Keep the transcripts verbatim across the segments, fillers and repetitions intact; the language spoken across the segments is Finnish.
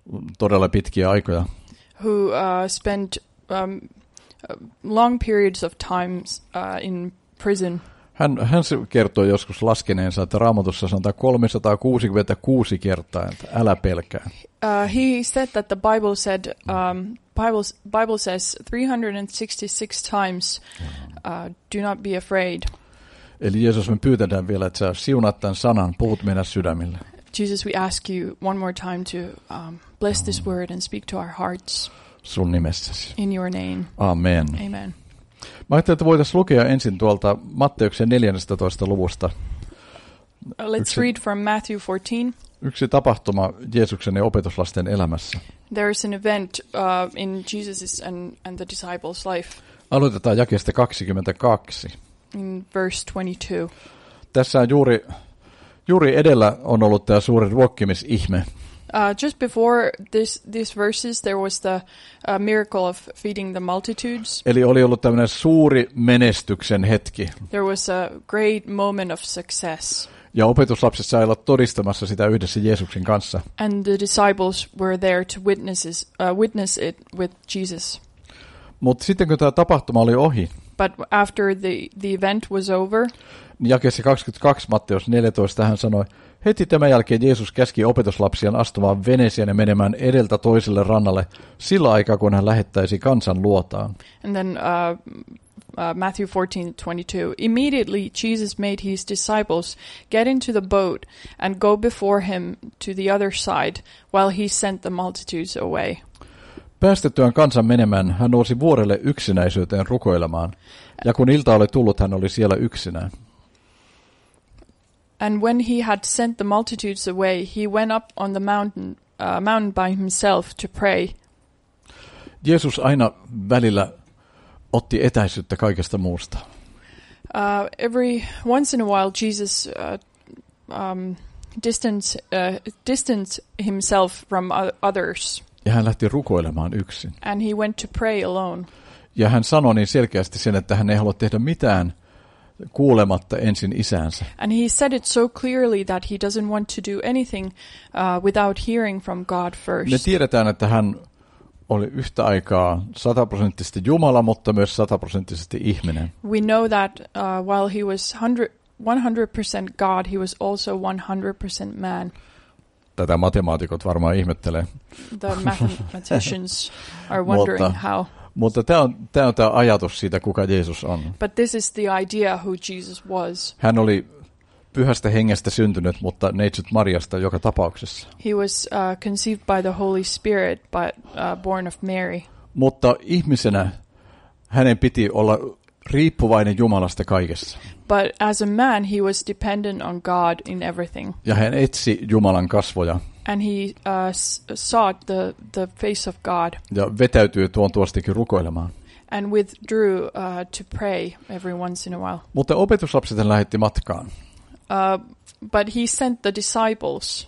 todella pitkiä aikoja. Who uh, spent um, long periods of times uh, in prison. Hän, hän kertoi joskus laskeneensa, että Raamatussa sanotaan kolmesataakuusikymmentäkuusi kertaa, että älä pelkää. Uh, he said that the Bible said, um, Bible, Bible says three hundred sixty-six times, uh, do not be afraid. Eli Jeesus, me pyytetään vielä, että sä siunaat tämän sanan, puhut meidän sydämille. Jesus, we ask you one more time to um, bless this word and speak to our hearts. Sun nimessäsi. In your name. Amen. Amen. Mä ajattelin, että voitaisiin lukea ensin tuolta Matteuksen neljännestätoista luvusta. Uh, let's yksi, read from Matthew fourteen. Yksi tapahtuma Jeesuksen ja opetuslasten elämässä. There is an event uh, in Jesus's and, and the disciples' life. Aloitetaan jakeesta kaksikymmentäkaksi. In verse twenty-two. Tässä on juuri, juuri edellä on ollut tämä suuri ruokkimisihme. Uh, just before this, these verses, there was the uh, miracle of feeding the multitudes. Eli oli ollut tämmöinen suuri menestyksen hetki. There was a great moment of success. Ja opetuslapset sai olla todistamassa sitä yhdessä Jeesuksen kanssa. And the disciples were there to witness, uh, witness it with Jesus. Mutta sitten kun tämä tapahtuma oli ohi, But after the, the event was over, jakeessa kaksikymmentäkaksi Matteus neljätoista hän sanoi, heti tämän jälkeen Jeesus käski opetuslapsiaan astumaan veneeseen ja menemään edeltä toiselle rannalle sillä aikaa, kun hän lähettäisi kansan luotaan. And then uh, uh, Matthew fourteen twenty-two. Immediately Jesus made his disciples get into the boat and go before him to the other side while he sent the multitudes away. Päästettyään kansan menemään, hän nousi vuorelle yksinäisyyteen rukoilemaan, ja kun ilta oli tullut, hän oli siellä yksinään. And when he had sent the multitudes away, he went up on the mountain, uh, mountain by himself to pray. Jeesus aina välillä otti etäisyyttä kaikesta muusta. Uh, every once in a while, Jesus uh, um, distance, uh, distanced himself from others. Ja hän lähti rukoilemaan yksin. And he went to pray alone. Ja hän sanoi niin selkeästi sen, että hän ei halua tehdä mitään kuulematta ensin isäänsä. And he said it so clearly that he doesn't want to do anything uh, without hearing from God first. Me tiedetään, että hän oli yhtä aikaa sataprosenttisesti Jumala, mutta myös sataprosenttisesti ihminen. We know that uh, while he was one hundred percent God, he was also one hundred percent man. Tätä matemaatikot varmaan ihmettelee. The mathematicians are wondering mutta, how. Mutta tämä on, tämä on tämä ajatus siitä, kuka Jeesus on. But this is the idea who Jesus was. Hän oli pyhästä hengestä syntynyt, mutta neitsyt Mariasta joka tapauksessa. He was uh, conceived by the Holy Spirit, but uh, born of Mary. Mutta ihmisenä hänen piti olla riippuvainen Jumalasta kaikessa. But as a man, he was dependent on God in everything. Ja hän etsi Jumalan kasvoja. And he uh, sought the, the face of God. Ja vetäytyi tuon tuostakin rukoilemaan. And withdrew uh, to pray every once in a while. Mutta opetuslapset hän lähetti matkaan. Uh, but he sent the disciples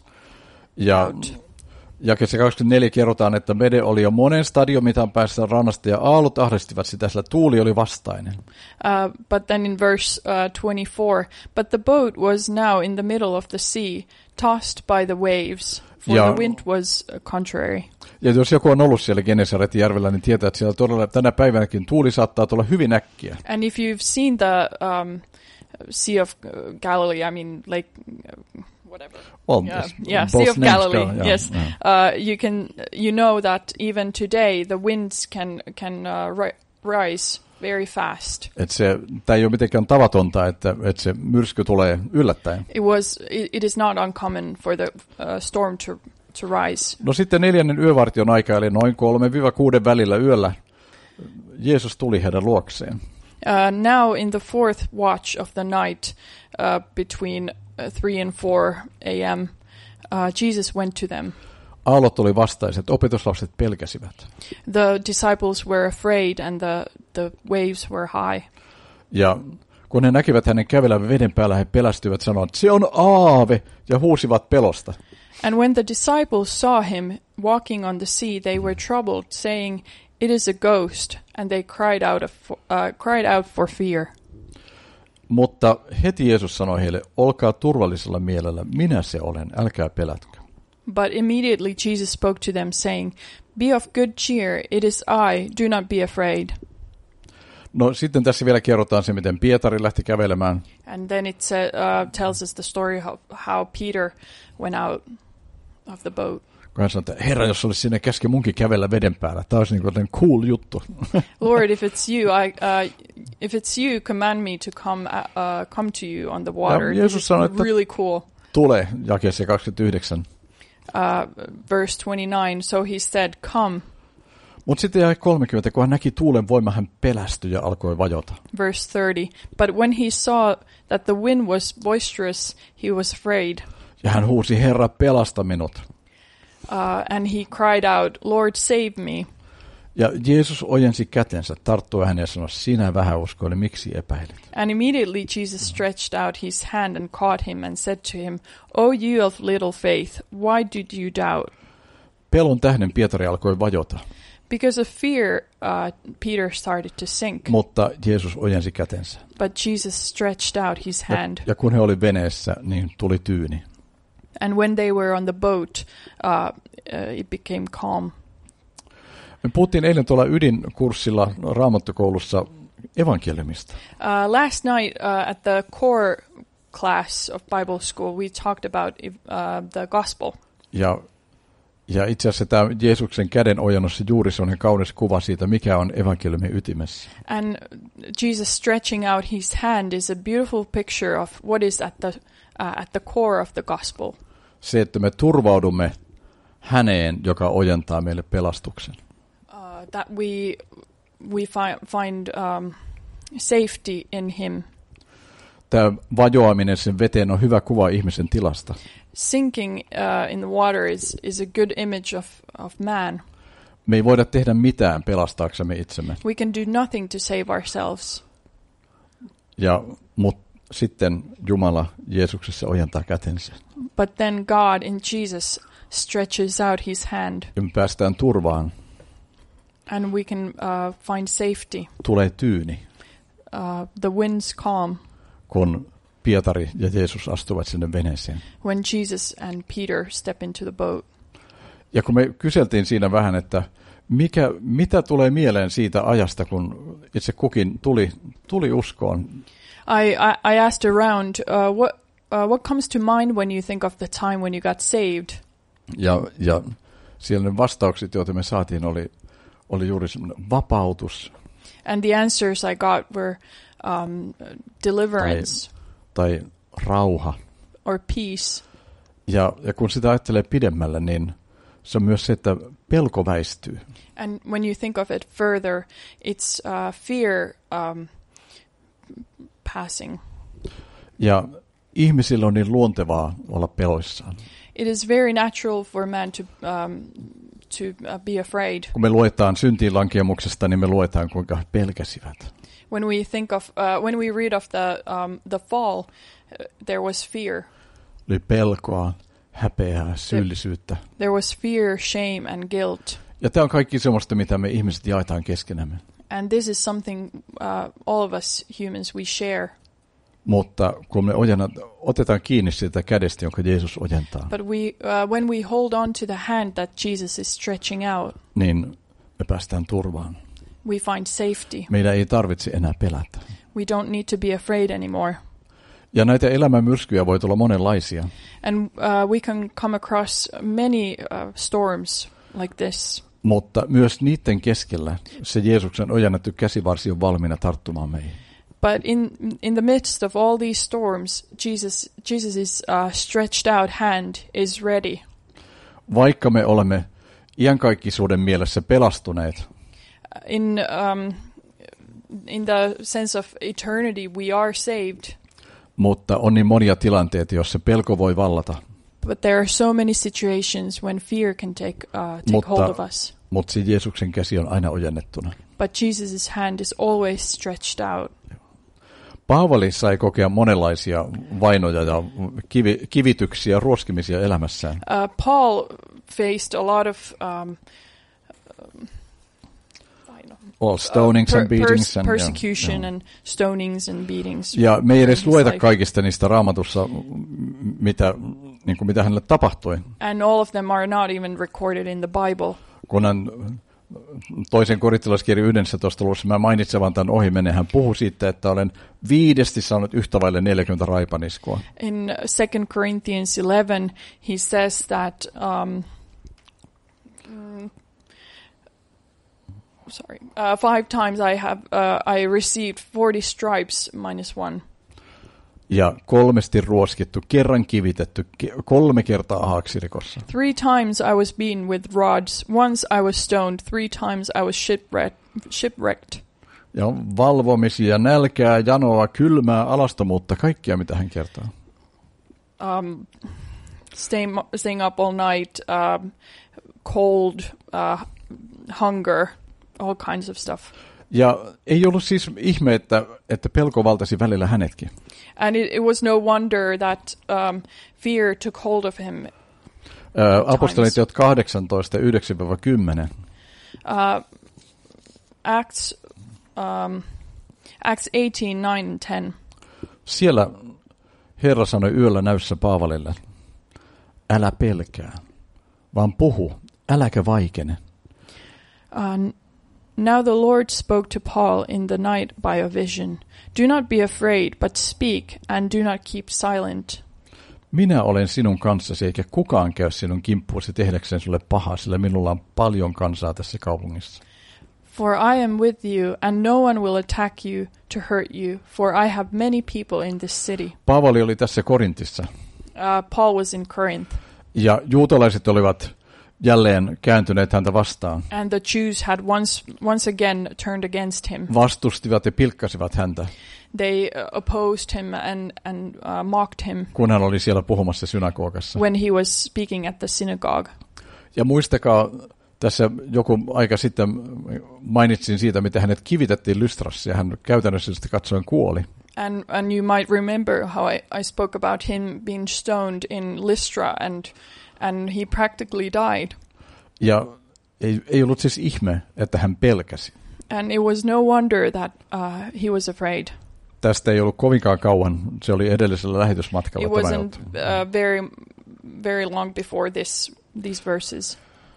ja out. Jakeessa kaksikymmentäneljä kerrotaan, että vede oli jo monen stadion mitan päässä rannasta ja aallot ahdistivat sitä, sillä tuuli oli vastainen. Uh, but then in verse uh, twenty-four, but the boat was now in the middle of the sea, tossed by the waves, for ja, the wind was uh, contrary. Ja jos joku on ollut siellä Genesaretin järvellä, niin tietää, että siellä todella tänä päivänäkin tuuli saattaa tulla hyvin äkkiä. And if you've seen the um, Sea of Galilee, I mean like uh, whatever. Well, yeah, yeah Sea of Galilee. Go, yeah, yes, yeah. Uh, you can you know that even today the winds can can uh, ri- rise very fast. Että se tämä ei ole mitenkään tavatonta, että että se myrsky tulee yllättäen. It was it, it is not uncommon for the uh, storm to to rise. No sitten neljännen yövartion aika, eli noin kolme kuuden välillä yöllä, Jeesus tuli heidän luokseen. Uh, now in the fourth watch of the night, uh, between uh, three and four a.m., uh, Jesus went to them. Aallot oli vastaiset, opetuslapset pelkäsivät. The disciples were afraid and the, the waves were high. Ja kun he näkivät hänen kävelevän veden päällä, he pelästyivät sanoen, että se on aave, ja huusivat pelosta. And when the disciples saw him walking on the sea, they were troubled, saying, "It is a ghost," and they cried out, of, uh, cried out for fear. Mutta heti Jeesus sanoi heille, olkaa turvallisella mielellä, minä se olen, älkää pelätkö. But immediately Jesus spoke to them, saying, "Be of good cheer, it is I, do not be afraid." No sitten tässä vielä kerrotaan se, miten Pietari lähti kävelemään. And then it uh, tells us the story of how Peter went out of the boat. Kun hän sanoi, että Herra, jos olisi sinne käske munkin kävellä veden päällä, tämä olisi niin kuin cool juttu. Lord, if it's you, I, uh, if it's you, command me to come, uh, come to you on the water. Ja Jeesus sanoi, että really cool. Tule, jakeessa kaksikymmentäyhdeksän. Uh, verse twenty-nine, so he said, come. Mutta sitten jäi kolmekymmentä, kun hän näki tuulen voiman, hän pelästyi ja alkoi vajota. Verse thirty, but when he saw that the wind was boisterous, he was afraid. Ja hän huusi, Herra, pelasta minut. Uh, and he cried out, Lord, save me. Ja Jeesus ojensi kätensä, tarttui häneen ja sanoi, sinä vähäuskoinen, miksi epäilit? And immediately Jesus stretched out his hand and caught him and said to him, O you of little faith, why did you doubt? Pelon tähden Pietari alkoi vajota. Because of fear, uh, Peter started to sink. Mutta Jeesus ojensi kätensä. But Jesus stretched out his hand. Ja, ja kun he oli veneessä, niin tuli tyyni. And when they were on the boat, uh, uh, it became calm. Me puhuttiin eilen tuolla ydinkurssilla Raamattukoulussa evankeliumista. Uh, last night uh, at the core class of Bible school, we talked about uh, the gospel. Ja, ja itse asiassa tämä Jeesuksen käden ojennus juuri se on ihan kaunis kuva siitä, mikä on evankeliumin ytimessä. And Jesus stretching out his hand is a beautiful picture of what is at the, uh, at the core of the gospel. Se, että me turvaudumme häneen, joka ojentaa meille pelastuksen. Uh, that we we fi- find um, safety in him. Tämä vajoaminen sen veteen on hyvä kuva ihmisen tilasta. Sinking uh, in the water is is a good image of of man. Me ei voida tehdä mitään pelastaaksemme itsemme. We can do nothing to save ourselves. Ja mut sitten Jumala Jeesuksessa ojentaa kätensä. But then God in Jesus stretches out his hand. Ja me päästään turvaan. And we can uh, find safety. Tulee tyyni. Uh, the winds calm. Kun Pietari ja Jeesus astuvat sinne veneeseen. When Jesus and Peter step into the boat. Ja kun me kyseltiin siinä vähän, että mikä, mitä tulee mieleen siitä ajasta, kun itse kukin tuli, tuli uskoon. I, I, I asked around, uh, what, uh, what comes to mind when you think of the time when you got saved? Ja, ja siellä ne vastaukset, joita me saatiin, oli, oli juuri semmoinen vapautus. And the answers I got were um, deliverance. Tai, tai rauha. Or peace. Ja, ja kun sitä ajattelee pidemmälle, niin se on myös se, että pelko väistyy. And when you think of it further, it's uh, fear um, passing. Ja ihmisillä on niin luontevaa olla peloissaan. It is very natural for man to um, to uh, be afraid. Kun me luetaan syntiinlankemuksesta, niin me luetaan, kuinka he pelkäsivät. When we think of uh, when we read of the um, the fall, uh, there was fear. Oli pelkoa, häpeää, syyllisyyttä. There was fear, shame and guilt. Ja tämä on kaikki semmoista, mitä me ihmiset jaetaan keskenämme. And this is something uh, all of us humans we share. Mutta kun me ojennat, otetaan kiinni siitä kädestä, jonka Jeesus ojentaa, But we, uh, when we hold on to the hand that Jesus is stretching out, niin me päästään turvaan. we find safety. Meidän ei tarvitse enää pelätä. We don't need to be afraid anymore. Ja näitä elämän myrskyjä voi tulla monenlaisia. And uh, we can come across many uh, storms like this. Mutta myös niiden keskellä se Jeesuksen ojennettu käsivarsi on valmiina tarttumaan meihin. But in in the midst of all these storms, Jesus Jesus's uh, stretched out hand is ready. Vaikka me olemme iankaikkisuuden mielessä pelastuneet, In um, in the sense of eternity, we are saved. mutta on niin monia tilanteita, joissa pelko voi vallata. But there are so many situations when fear can take uh, take Mutta, hold of us. mutta se Jeesuksen käsi on aina ojennettuna. But Jesus' hand is always stretched out. Paavali sai kokea monenlaisia vainoja ja kivi, kivityksiä, ruoskimisia elämässään. Uh, Paul faced a lot of um, All stonings uh, and beatings. And, persecution ja, and stonings and beatings. Ja me ei edes lueta kaikista niistä Raamatussa, mitä, niin kuin mitä hänelle tapahtui. And all of them are not even recorded in the Bible. Kun hän toisen korintolaiskirjan yhdentoista luvussa, mä mainitsen vaan tämän ohimeneen, hän puhui siitä, että olen viidesti saanut yhtä vaille neljäkymmentä raipaniskua. In Second Corinthians eleven, he says that, um, mm, sorry, uh, five times I have, uh, I received forty stripes minus one. Ja kolmesti ruoskittu, kerran kivitetty, kolme kertaa haaksirikossa. Three times I was beaten with rods, once I was stoned, three times I was shipwrecked. shipwrecked. Ja valvomisia, nälkää, janoa, kylmää, alastomuutta, kaikkia mitä hän kertoo. Um, staying, staying up all night, uh, cold, uh, hunger, all kinds of stuff. Ja ei ollut siis ihme, että, että pelko valtasi välillä hänetkin. And it, it was no wonder that um, fear took hold of him. Uh, Apostoliteot kahdeksantoista, yhdeksän kymmenen. Uh, Acts, um, Acts eighteen, nine and ten. Siellä Herra sanoi yöllä näyssä Paavalille, älä pelkää, vaan puhu, äläkä vaikene. Uh, Now the Lord spoke to Paul in the night by a vision. Do not be afraid, but speak, and do not keep silent. Minä olen sinun kanssasi, eikä kukaan käy sinun kimppuusi tehdäkseen sulle pahaa, sillä minulla on paljon kansaa tässä kaupungissa. For I am with you, and no one will attack you to hurt you, for I have many people in this city. Paavali oli tässä Korintissa. Uh, Paul was in Corinth. Ja juutalaiset olivat jälleen kääntyneet häntä vastaan. And the Jews had once once again turned against him. Vastustivat ja pilkkasivat häntä. They uh, opposed him and and uh, mocked him. Kun hän oli siellä puhumassa synagogassa. When he was speaking at the synagogue. Ja muistakaa, tässä joku aika sitten mainitsin siitä, miten hänet kivitettiin Lystrassa ja hän käytännössä sitten katsoen kuoli. And and you might remember how I, I spoke about him being stoned in Lystra and and he practically died. Ja ei, ei ollut siis ihme, että hän pelkäsi. And it was no wonder that uh, he was afraid. Tästä ei ollut kovinkaan kauan, se oli edellisellä lähetysmatkalla. It wasn't uh, very very long before this these verses.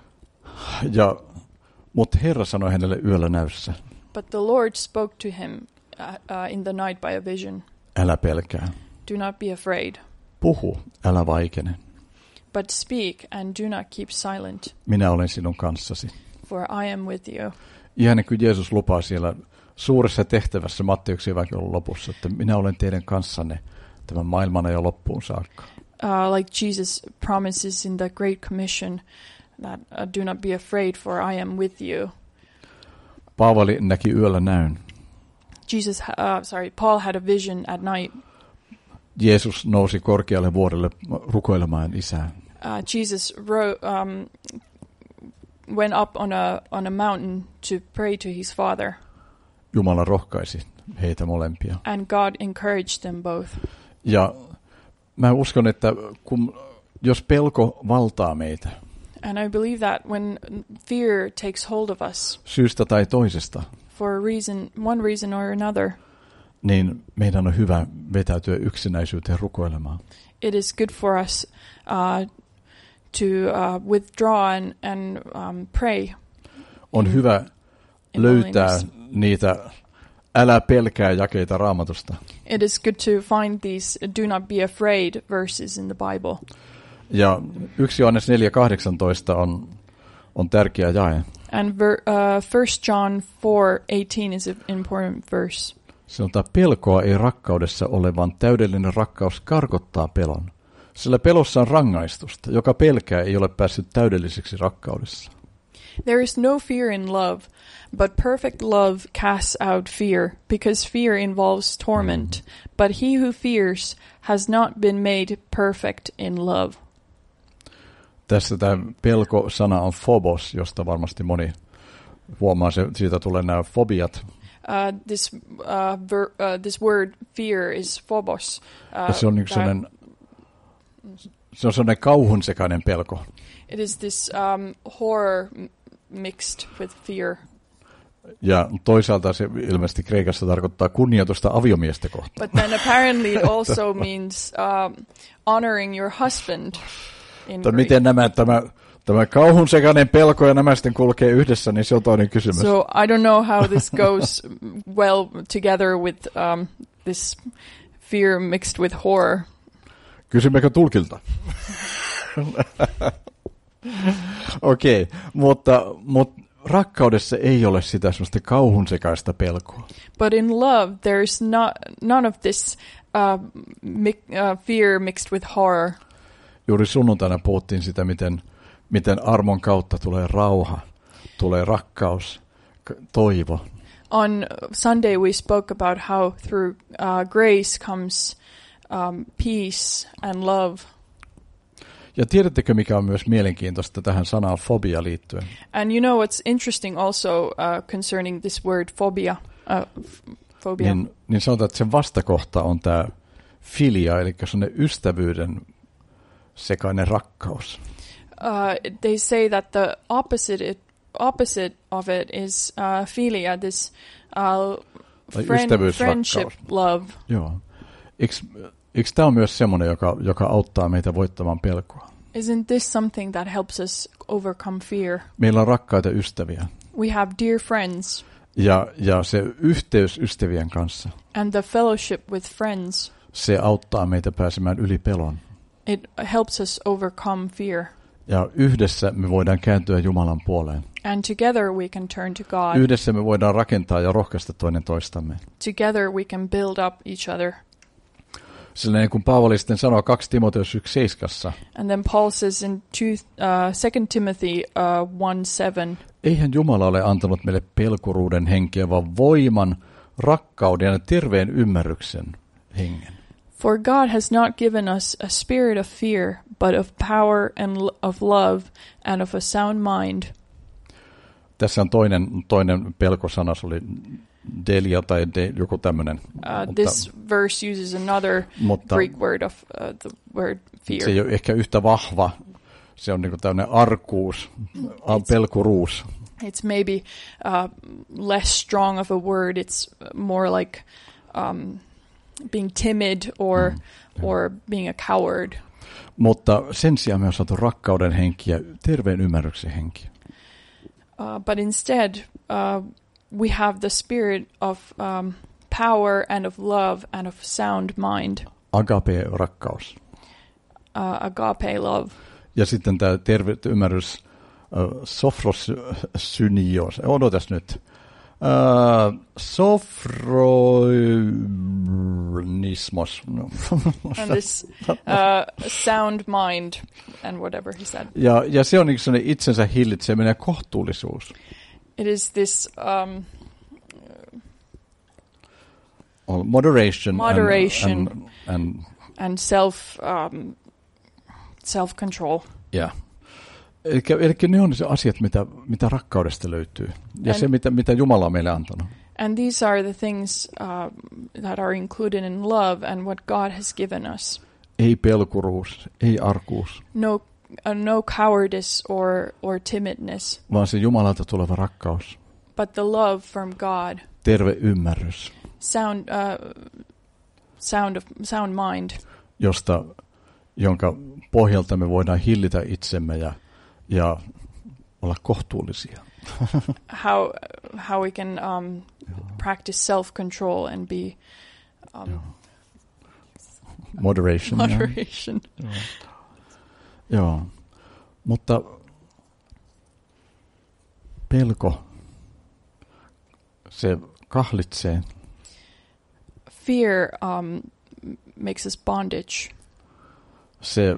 Ja, mutta Herra sanoi hänelle yöllä näyssä. But the Lord spoke to him uh, uh, in the night by a vision. Älä pelkää. Do not be afraid. Puhu, älä vaikene. But speak and do not keep silent. Minä olen sinun kanssasi. For I am with you. Ihan niin kuin Jeesus lupaa siellä suuressa tehtävässä Matteuksen evankeliumin lopussa, että minä olen teidän kanssanne tämän maailman ajan loppuun saakka. Uh, like Jesus promises in the Great Commission that uh, do not be afraid, for I am with you. Paavali näki yöllä näyn. Jesus, uh, sorry, Paul had a vision at night. Jeesus nousi korkealle vuorelle rukoilemaan Isää. Uh, Jesus wrote, um, went up on a on a mountain to pray to his Father. Jumala rohkaisi heitä molempia. And God encouraged them both. Ja mä uskon, että kun, jos pelko valtaa meitä, and I believe that when fear takes hold of us, syystä tai toisesta, for a reason, one reason or another, niin meidän on hyvä vetäytyä yksinäisyyteen rukoilemaan. It is good for us uh, to uh, withdraw and, and um, pray. On in, hyvä in löytää loneliness. niitä älä pelkää jakeita Raamatusta. It is good to find these do not be afraid verses in the Bible. Ja yksi Johannes neljä kahdeksantoista on, on tärkeä jae. And ver, uh, First John four eighteen is an important verse. Sanotaan, pelkoa ei rakkaudessa ole, vaan täydellinen rakkaus karkottaa pelon. Sillä pelossa on rangaistusta, joka pelkää ei ole päässyt täydelliseksi rakkaudessa. There is no fear in love, but perfect love casts out fear, because fear involves torment. But he who fears has not been made perfect in love. Tässä tämä pelko-sana on phobos, josta varmasti moni huomaa, se, siitä tulee nämä fobiat. Uh, this uh, ver, uh, this word fear is phobos. Uh, Ja se on, niin sellainen, se on sellainen kauhun sekainen pelko. It is this um, horror m- mixed with fear. Ja toisaalta se ilmeisesti Kreikassa tarkoittaa kunnioitusta aviomiestä kohtaan. But then apparently it also means um, honoring your husband in Greek. Miten nämä, tämä, tämä kauhun sekainen pelko ja nämä sitten kulkee yhdessä, niin se on toinen kysymys. So I don't know how this goes well together with um, this fear mixed with horror. Kysymmekö tulkilta? Okei, okay, mutta, mutta rakkaudessa ei ole sitä sellaista kauhunsekaista pelkoa. But in love there's not none of this uh, mi- uh, fear mixed with horror. Juuri sunnuntaina puhuttiin sitä, miten, miten armon kautta tulee rauha, tulee rakkaus, toivo. On Sunday we spoke about how through uh, grace comes um, peace and love. Ja tiedättekö, mikä on myös mielenkiintoista tähän sanaan fobia liittyen? And you know what's interesting also uh, concerning this word phobia, uh, f- phobia. Niin, niin sanotaan, että sen vastakohta on tämä filia, eli sellainen ystävyyden sekainen rakkaus. Uh, they say that the opposite it, opposite of it is uh, philia, this uh, friend, friendship love. Joo. Eikö, eikö tämä ole myös semmoinen, joka, joka auttaa meitä voittamaan pelkoa? Isn't this something that helps us overcome fear? Meillä on rakkaita ystäviä. We have dear friends. Ja, ja se yhteys ystävien kanssa, and the fellowship with friends, se auttaa meitä pääsemään yli pelon. it helps us overcome fear. Ja yhdessä me voidaan kääntyä Jumalan puoleen. And together we can turn to God. Yhdessä me voidaan rakentaa ja rohkaista toinen toistamme. Together we can build up each other. Sillä niin kuin Paavali sitten sanoo kaksi Timoteus yksi seitsemässä. And then Paul says in two, uh, Second Timothy uh, one seven. Eihän Jumala ole antanut meille pelkuruuden henkeä, vaan voiman, rakkauden ja terveen ymmärryksen hengen. For God has not given us a spirit of fear, but of power and l- of love and of a sound mind. Tässä on toinen, toinen pelkosana, se oli delia tai de, joku tämmöinen. Uh, this verse uses another mutta Greek word of uh, the word fear. Se ei ole ehkä yhtä vahva. Se on niinku tämmöinen arkuus, pelkuruus. It's maybe uh, less strong of a word. It's more like um, being timid or mm. or being a coward. Mutta sen sijaan me on saatu rakkauden henki ja terveen ymmärryksen henki. Uh, but instead, uh, we have the spirit of um, power and of love and of sound mind. Agape, rakkaus. Uh, agape love. Ja sitten tämä terve ymmärrys, uh, sofrosynios. Odotas nyt. Uh, sofronismos. No. And this uh, sound mind and whatever he said. Ja, ja se on niin sellainen itsensä hillitseminen ja kohtuullisuus. It is this um, moderation, moderation and, and, and, and self um, self-control. Yeah. Eli, eli ne on se asiat, mitä, mitä rakkaudesta löytyy. Ja and, se, mitä, mitä Jumala on meille antanut. And these are the things uh, that are included in love and what God has given us. Ei pelkuruus, ei arkuus. No, uh, no cowardice or, or timidness. Vaan se Jumalalta tuleva rakkaus. But the love from God. Terve ymmärrys. Sound, uh, sound, of, sound mind. Josta, jonka pohjalta me voidaan hillitä itsemme ja, ja olla kohtuullisia. how how we can um, practice self-control and be um, moderation. Moderation. Joo. Joo. Mutta pelko, se kahlitsee. Fear um, makes us bondage. Se,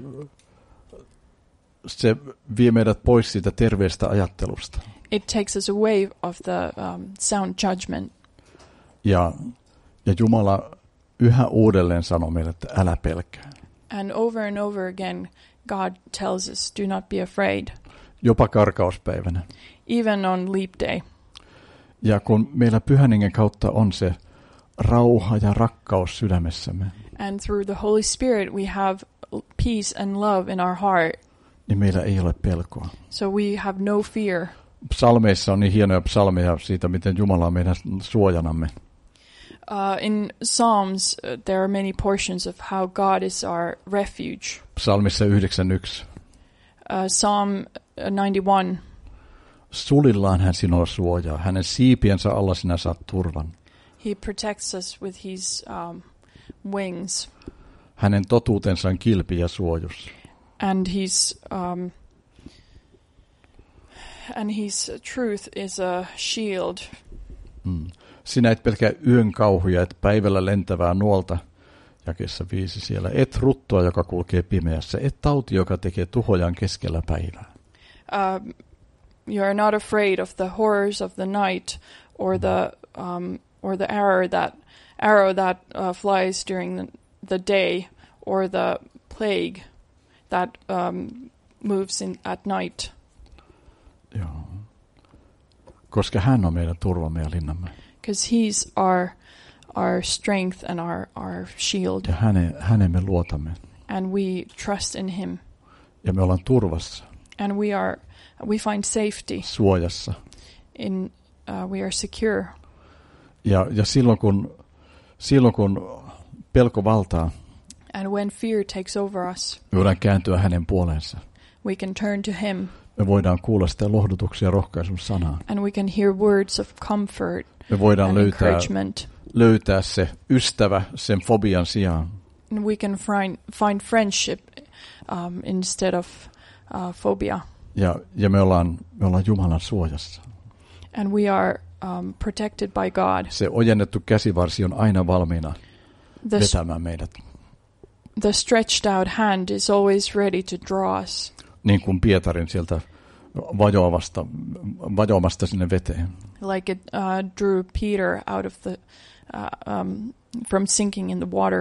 se vie meidät pois siitä terveestä ajattelusta. It takes us away of the um, sound judgment. Ja, ja Jumala yhä uudelleen sanoo meille, että älä pelkää. And over and over again, God tells us, do not be afraid. Jopa karkauspäivänä. Even on leap day. Ja kun meillä Pyhän Hengen kautta on se rauha ja rakkaus sydämessämme. And through the Holy Spirit we have peace and love in our heart. Niin meillä ei ole pelkoa. So we have no fear. Psalmeissa on niin hienoja psalmeja siitä, miten Jumala on meidän suojanamme. Uh, in Psalms, uh, there are many portions of how God is our refuge. Psalmissa yhdeksän yksi. Uh, Psalm ninety-one. Sulillaan hän sinua suojaa. Hänen siipiensä alla sinä saat turvan. He protects us with his um, wings. Hänen totuutensa on kilpi ja suojus. And his um, and his truth is a shield. Mm. Sinä et pelkää yön kauhuja, et päivällä lentävää nuolta, jakeessa viisi siellä, et ruttoa, joka kulkee pimeässä, et tauti, joka tekee tuhojaan keskellä päivää. Uh, you are not afraid of the horrors of the night, or the um, or the arrow that arrow that uh, flies during the, the day, or the plague that um, moves in at night. Joo. Koska hän on meidän turvamme ja linnamme. Because he's our our strength and our our shield. Ja häne, hänen me luotamme. And we trust in him. Ja me ollaan turvassa. And we are we find safety. Suojassa. In uh, we are secure. Ja ja silloin kun silloin kun pelko valtaa. And when fear takes over us. Me voidaan kääntyä hänen puoleensa. We can turn to him. Me voidaan kuulla sitä lohdutuksia ja rohkaisun sanaa. And we can hear words of comfort. Me voidaan and löytää, encouragement. löytää se ystävä sen fobian sijaan. And we can find find friendship um, instead of uh, phobia. Ja, ja me ollaan me ollaan Jumalan suojassa. And we are um, protected by God. Se ojennettu käsivarsi on aina valmiina The, vetämään meidät. the stretched out hand is always ready to draw us. Niin kuin Pietarin sieltä vajoavasta, vajoamasta sinne veteen. Like it uh, drew Peter out of the uh, um, from sinking in the water.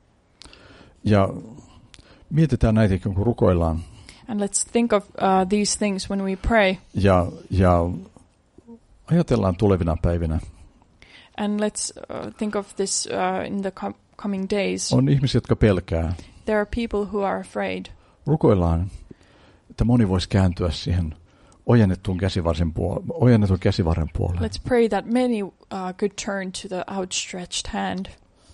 Ja mietitään näitä, kun rukoillaan. And let's think of uh, these things when we pray. Ja, ja ajatellaan tulevina päivinä. And let's uh, think of this uh, in the com- coming days. On ihmisiä, jotka pelkää. There are people who are afraid. Rukoillaan, että moni voisi kääntyä siihen ojennetun käsivarren puolelle, ojennetun käsivarren puolelle. Let's pray that many uh, could turn to the outstretched hand.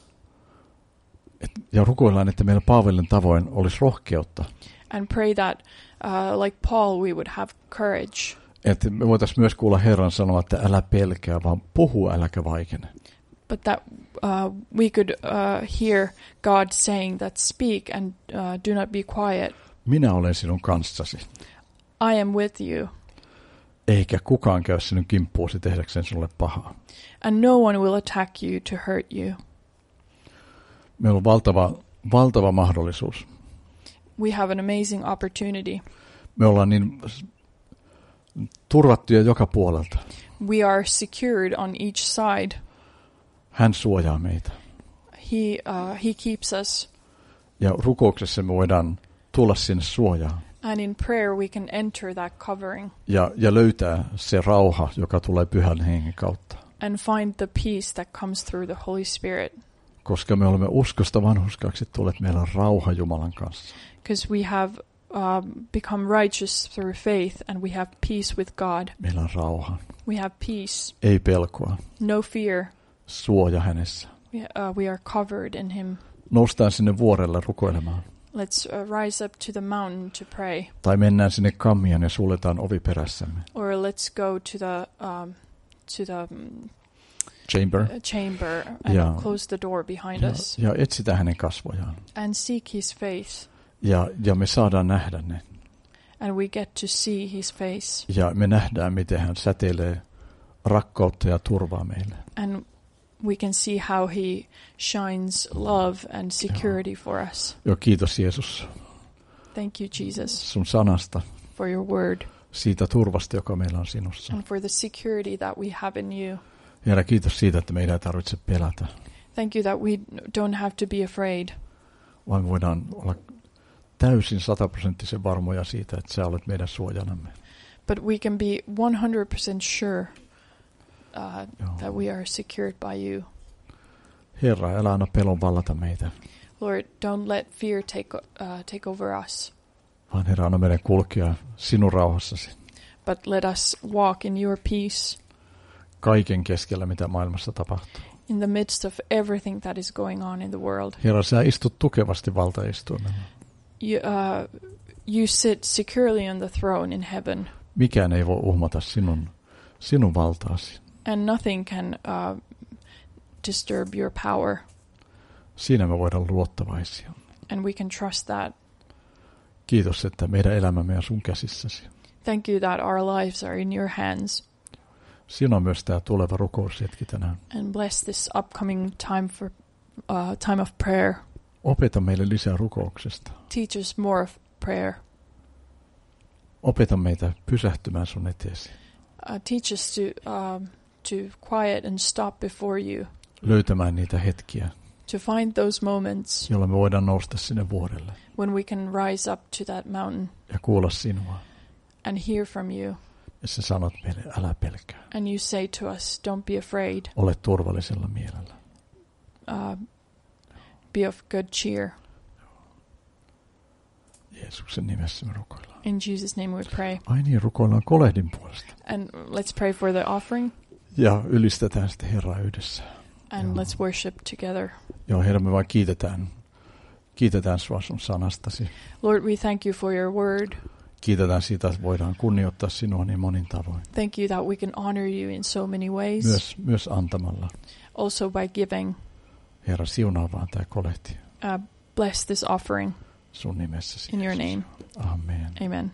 Et, ja rukoillaan, että meillä Paavalin tavoin olisi rohkeutta. And pray that, uh, like Paul, we would have courage. Että me voitaisiin myös kuulla Herran sanoa, että älä pelkää, vaan puhu, äläkä vaikene. But that uh, we could uh, hear God saying that speak and uh, do not be quiet. Minä olen sinun kanssasi. I am with you. Eikä kukaan käy sinun kimppuusi tehdäkseen sinulle pahaa. And no one will attack you to hurt you. Meillä on valtava, valtava mahdollisuus. We have an amazing opportunity. Me ollaan niin turvattuja joka puolelta. We are secured on each side. Hän suojaa meitä. He, uh, he keeps us. Ja rukouksessa me voidaan tulla sinne suojaan. And in prayer we can enter that covering. Ja, ja löytää se rauha, joka tulee Pyhän Hengen kautta. And find the peace that comes through the Holy Spirit. Koska me olemme uskosta vanhurskaiksi tulleet, meillä on rauha Jumalan kanssa. Because we have um, become righteous through faith and we have peace with God. Meillä on rauha. We have peace. Ei pelkoa. No fear. Suoja hänessä. We, uh, we are covered in him. Noustaan sinne vuorelle rukoilemaan. Let's uh, rise up to the mountain to pray. Tai mennään sinne kammiaan ja suljetaan ovi perässämme. Or let's go to the um, to the um, Chamber. uh, chamber and Ja, close the door behind ja, us. ja etsitään hänen kasvojaan. And seek his face. Ja, ja me saadaan nähdä ne. And we get to see his face. Ja me nähdään, miten hän säteilee rakkautta ja turvaa meille. And we can see how he shines love and security for us. Joo, kiitos Jeesus Thank you, Jesus, sun sanasta, for your word siitä turvasta, joka meillä on sinussa. and for the security that we have in you. Herra, kiitos siitä, että meidän ei tarvitse pelätä, Thank you that we don't have to be afraid, vaan me voidaan olla täysin sataprosenttisen varmoja siitä, että sä olet meidän suojanamme. but we can be one hundred percent sure uh, Joo. that we are secured by you. Herra, älä anna pelon vallata meitä, Lord, don't let fear take uh, take over us, vaan Herra, anna meidän kulkea sinun rauhassasi. but let us walk in your peace kaiken keskellä, mitä maailmassa tapahtuu. in the midst of everything that is going on in the world. Herra, sä istut tukevasti valtaistuimella. You, uh, you sit securely on the throne in heaven, Mikään ei voi uhmata sinun, sinun valtaasi. and nothing can uh, disturb your power, Siinä me voidaan olla luottavaisia. and we can trust that. Kiitos, että meidän elämämme on sun käsissäsi. Thank you that our lives are in your hands, Sinä on myös tämä tuleva rukoushetki tänään. and bless this upcoming time for uh, time of prayer. Opeta meille lisää rukouksesta. Teach us more of prayer. Opeta meitä pysähtymään sun eteesi. Uh, teach us to um, to quiet and stop before you, Löytämään niitä hetkiä, to find those moments joilla me voidaan nousta sinne vuorelle when we can rise up to that mountain ja kuulla sinua. and hear from you. Ja sä sanot meille, älä pelkää. And you say to us, don't be afraid, Ole turvallisella mielellä. uh, be of good cheer. Jeesuksen nimessä me rukoillaan. In Jesus' name we pray. Ai niin, rukoillaan kolehdin puolesta. And let's pray for the offering, Ja ylistetään sitten Herraa yhdessä. and Joo. let's worship together. Joo, Herra, me vaan kiitetään. Kiitetään sua sun sanastasi. Lord, we thank you for your word. Kiitetään siitä, että voidaan kunnioittaa sinua niin monin tavoin. Thank you that we can honor you in so many ways, Myös, myös antamalla. also by giving. Herra, siunaa vaan tämä kolehti Uh, bless this offering sun nimessäsi. in your Jeesus. name. Amen. Amen.